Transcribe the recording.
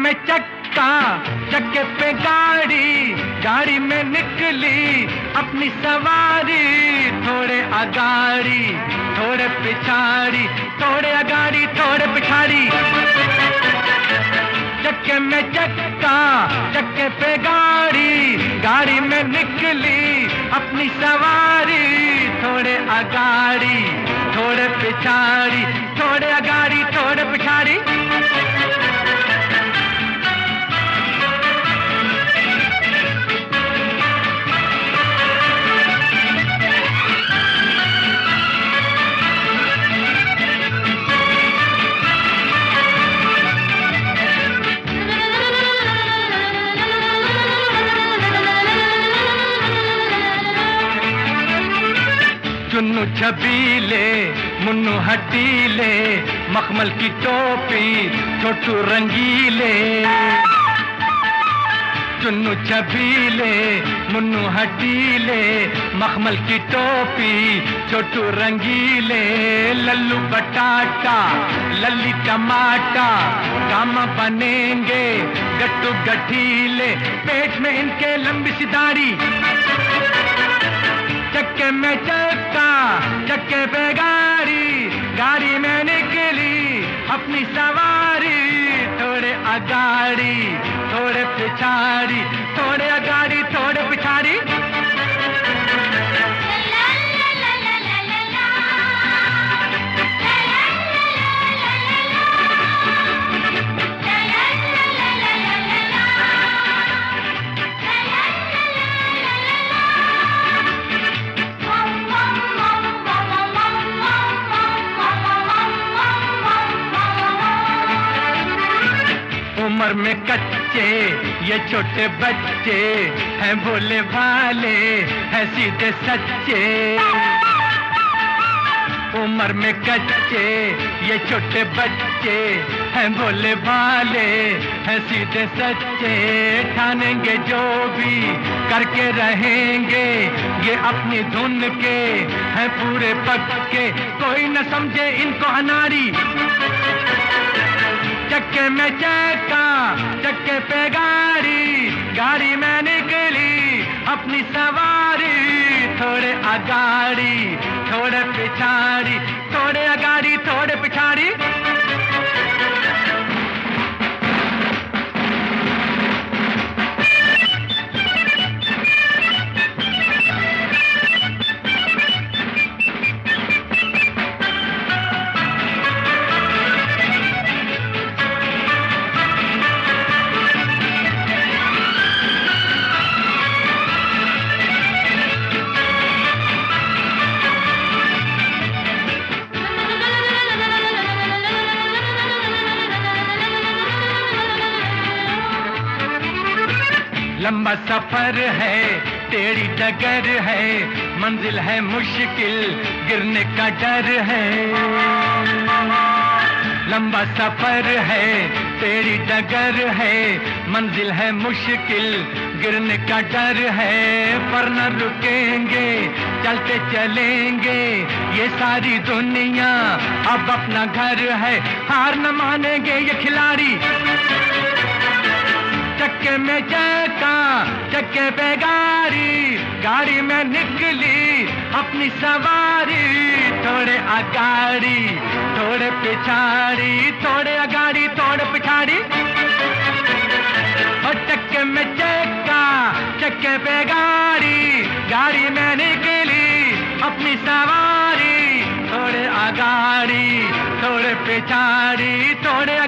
में चक्का, चक्के पे गाड़ी, गाड़ी में निकली अपनी सवारी। थोड़े अगाड़ी थोड़े पिछाड़ी, थोड़े अगाड़ी थोड़े पिछाड़ी। चक्के में चक्का, चक्के पे गाड़ी, गाड़ी में निकली अपनी सवारी। थोड़े अगाड़ी थोड़े पिछाड़ी, थोड़े अगाड़ी थोड़े पिछाड़ी। चुन्नू छबीले, मुन्नू हटीले, मखमल की टोपी, छोटू रंगीले। चुन्नू छबीले, मुन्नू हटीले, मखमल की टोपी, छोटू रंगीले। लल्लू बटाटा, लल्ली टमाटा, काम बनेंगे गट्टू गठीले। पेट में इनके लंबी सी दाढ़ी। चक्के में चक्का, चक्के पे गाड़ी, गाड़ी में निकली अपनी सवारी। थोड़े अगाड़ी थोड़े पिछाड़ी, थोड़े अगाड़ी थोड़े पिछाड़ी। उम्र में कच्चे ये छोटे बच्चे हैं, भोले भाले हैं सीधे सच्चे। उम्र में कच्चे ये छोटे बच्चे हैं, भोले भाले हैं सीधे सच्चे। ठानेंगे जो भी करके रहेंगे, ये अपनी धुन के हैं पूरे पक्के। कोई न समझे इनको अनाड़ी। चक्के में चक्का, चक्के पे गाड़ी, गाड़ी में निकली अपनी सवारी। थोड़े अगाड़ी थोड़े पिछाड़ी, थोड़े अगाड़ी थोड़े पिछाड़ी। लंबा सफर है, टेढ़ी डगर है, मंजिल है मुश्किल, गिरने का डर है। लंबा सफर है, टेढ़ी डगर है, मंजिल है मुश्किल, गिरने का डर है। पर न रुकेंगे, चलते चलेंगे, ये सारी दुनिया अब अपना घर है। हार न मानेंगे ये खिलाड़ी। चक्के में चक्का, चक्के पे गाड़ी, गाड़ी में निकली अपनी सवारी। थोड़े अगाड़ी थोड़े पिछाड़ी, थोड़े अगाड़ी थोड़े पिछाड़ी। और चक्के में चक्का, चक्के पे गाड़ी, गाड़ी में निकली अपनी सवारी। थोड़े अगाड़ी थोड़े पिछाड़ी, थोड़े